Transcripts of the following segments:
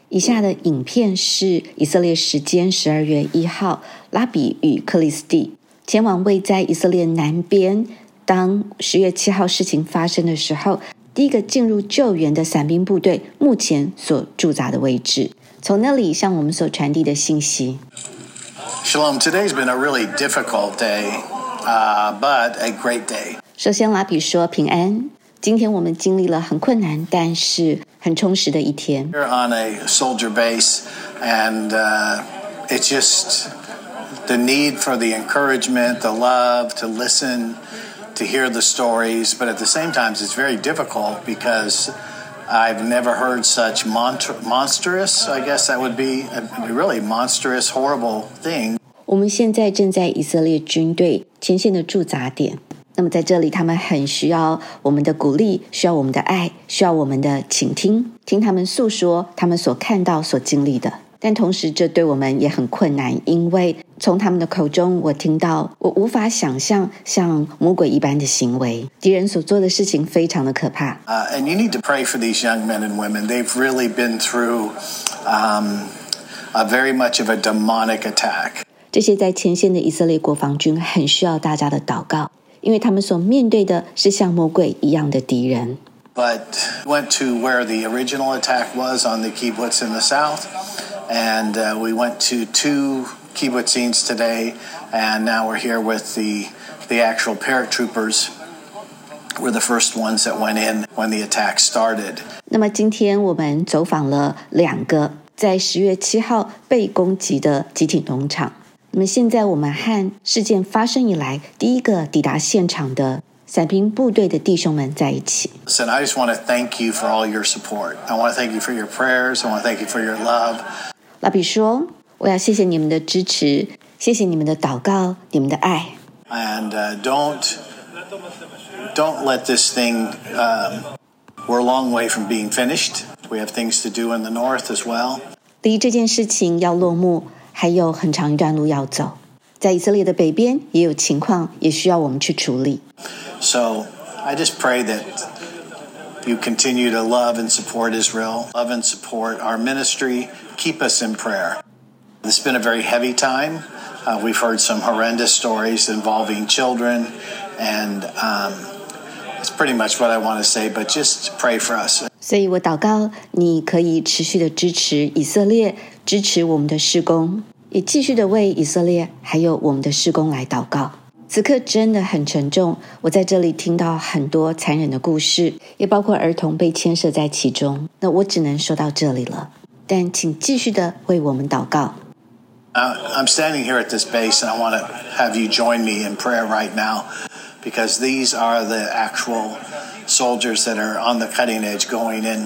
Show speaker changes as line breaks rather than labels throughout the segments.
以下的影片是以色列时间12月1号，拉比与克里斯蒂前往位在以色列南边，当10月7号事情发生的时候，第一个进入救援的伞兵部队目前所驻扎的位置，从那里向我们所传递的信息。
Shalom, today's been a really difficult day, but a great day.
首先拉比说平安，今天我们经历了很困难但是很充实的一天。
We're on a soldier base, and it's just the need for the encouragement, the love, to listen, to hear the stories, but at the same time it's very difficult because I've never heard such monstrous, I guess that would be a really monstrous, horrible thing.
我们现在正在以色列军队前线的驻扎点，那么在这里他们很需要我们的鼓励，需要我们的爱，需要我们的倾听，听他们诉说他们所看到所经历的。但同时这对我们也很困难，因为从他们的口中我听到，我无法想象像魔鬼一般的行为，敌人所做的事情非常的可怕。
And you need to pray for these young men and women. They've really been through a very much of a demonic attack.
这些在前线的以色列国防军很需要大家的祷告，因为他们所面对的是像魔鬼一样的敌人。
But went to where the original attack was on the kibbutz in the south, and we went to 2 kibbutzins today, and now we're here with the actual paratroopers. We're the first ones that went in when the attack started.
那么今天我们走访了2个在10月7号被攻击的集体农场。那么现在我们和事件发生以来第一个抵达现场的伞兵部队的弟兄们在一起。
Listen, I just want to thank you for all your support. I want to thank you for your prayers. I want to thank you for your love.
拉比说，我要谢谢你们的支持，谢谢你们的祷告，你们的爱。
And don't let this thing, we're a long way from being finished. We have things to do in the north as well.
离这件事情要落幕还有很长一段路要走，在以色列的北边也有情况也需要我们去处理。
So I just pray that you continue to love and support Israel, love and support our ministry, keep us in prayer. It's been a very heavy time. We've heard some horrendous stories involving children, and that's pretty much what I want to say, but just pray for us.
所以我祷告你可以持续的支持以色列，支持我们的事工，也继续的为以色列还有我们的事工来祷告。此刻真的很沉重，我在这里听到很多残忍的故事，也包括儿童被牵涉在其中。那我只能说到这里了，但请继续的为我们祷告。
I'm standing here at this base, and I want to have you join me in prayer right now, because these are the actual soldiers that are on the cutting edge going in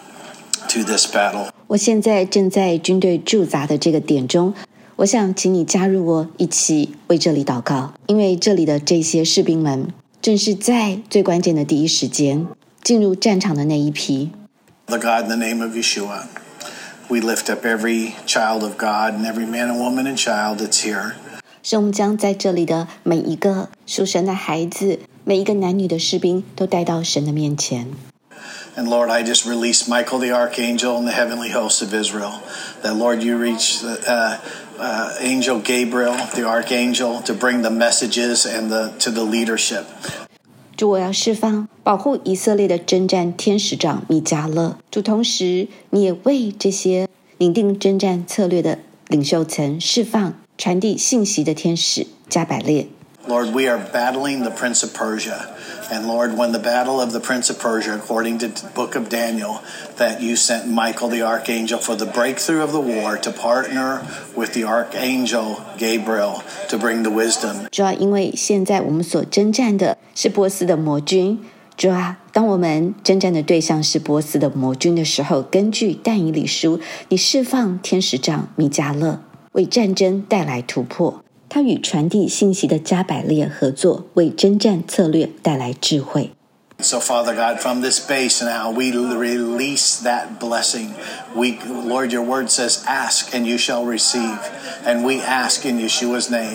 to this battle.
我现在正在军队驻扎的这个点中，我想请你加入我一起为这里祷告，因为这里的这些士兵们正是在最关键的第一时间进入战场的那一批。
Father God, in the name of Yeshua, we lift up every child of God and every man and woman and child that's here.
是我们将在这里的每一个属神的孩子，每一个男女的士兵都带到神的面前。
And Lord, I just release Michael the Archangel and the heavenly hosts of Israel. That Lord, you reach the angel Gabriel, the archangel, to bring the messages and to the leadership.
主，我要释放保护以色列的征战天使长米迦勒。主，同时你也为这些拟定征战策略的领袖层释放传递信息的天使加百列。
Lord, we are battling the Prince of Persia. And Lord, when the battle of the Prince of Persia, according to the book of Daniel, that you sent Michael the Archangel for the breakthrough of the war to partner with the Archangel Gabriel to bring the wisdom.
主要因为现在我们所征战的是波斯的魔军，主啊，当我们征战的对象是波斯的魔军的时候，根据但以理书，你释放天使长米迦勒，为战争带来突破。他与传递信息的加百列合作，为征战策略带来智慧。
So, Father God, from this base now, we release that blessing. Lord, your word says, ask and you shall receive. And we ask in Yeshua's name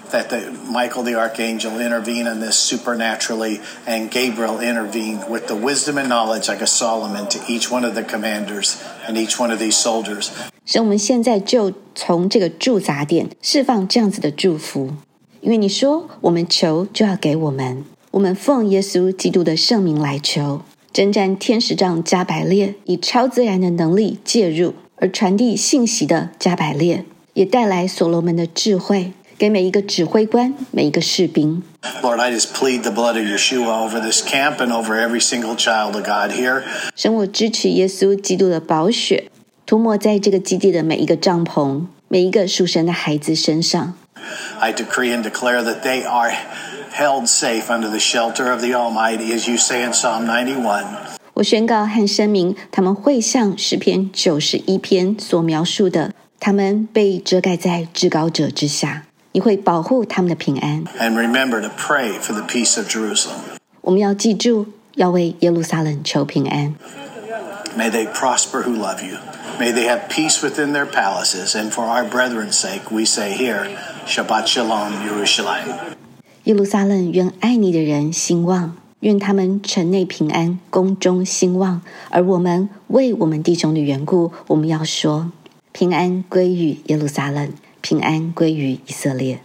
that Michael the archangel intervene in this supernaturally, and Gabriel intervene with the wisdom and knowledge like a Solomon to each one of the commanders and each one of these soldiers.
所以我们现在就从这个驻扎点释放这样子的祝福，因为你说我们求就要给我们，我们奉耶稣基督的圣名来求，征战天使长加百列以超自然的能力介入，而传递信息的加百列也带来所罗门的智慧，给每一个指挥官，每一个士兵。
Lord, I just plead the blood of Yeshua over this camp and over every single child of God here.
神，我支取耶稣基督的宝血涂抹在这个基地的每一个帐篷，每一个属神的孩子身上。
I decree and declare that they are held safe under the shelter of the Almighty, as you say in Psalm 91.
我宣告和声明，他们会像诗篇91篇所描述的，他们被遮盖在至高者之下，你会保护他们的平安。
And remember to pray for the peace of Jerusalem.
我们要记住，要为耶路撒冷求平安。
May they prosper who love you. May they have peace within their palaces. And for our brethren's sake, we say here, Shabbat Shalom, Yerushalayim.
耶路撒冷，愿爱你的人兴旺，愿他们城内平安，宫中兴旺。而我们为我们弟兄的缘故，我们要说，平安归于耶路撒冷，平安归于以色列。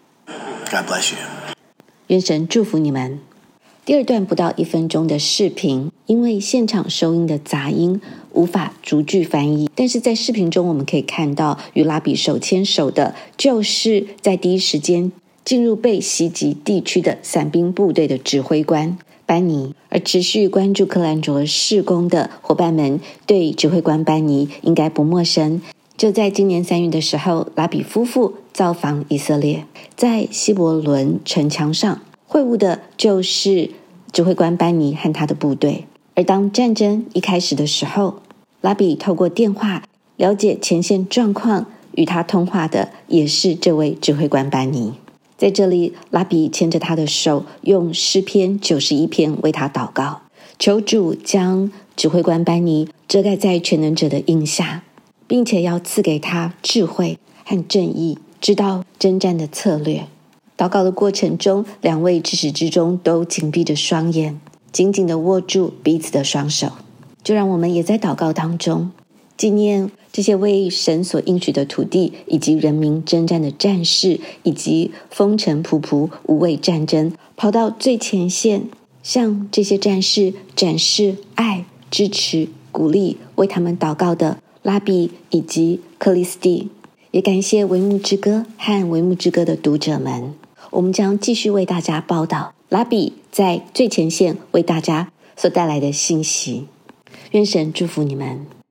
God bless you.
愿神祝福你们。第二段不到1分钟的视频，因为现场收音的杂音无法逐句翻译，但是在视频中我们可以看到与拉比手牵手的，就是在第一时间进入被袭击地区的伞兵部队的指挥官班尼，而持续关注克兰卓事工的伙伴们对指挥官班尼应该不陌生。就在今年3月的时候，拉比夫妇造访以色列，在希伯伦城墙上会晤的就是指挥官班尼和他的部队。而当战争一开始的时候，拉比透过电话了解前线状况，与他通话的也是这位指挥官班尼。在这里，拉比牵着他的手，用诗篇91篇为他祷告，求主将指挥官班尼遮盖在全能者的荫下，并且要赐给他智慧和正义，知道征战的策略。祷告的过程中，两位至始至终都紧闭着双眼，紧紧地握住彼此的双手。就让我们也在祷告当中纪念这些为神所应许的土地以及人民征战的战士，以及风尘仆仆无畏战争跑到最前线，向这些战士展示爱、支持、鼓励，为他们祷告的拉比以及克里斯蒂。也感谢帷幕之歌和帷幕之歌的读者们，我们将继续为大家报道拉比在最前线为大家所带来的信息。愿神祝福你们。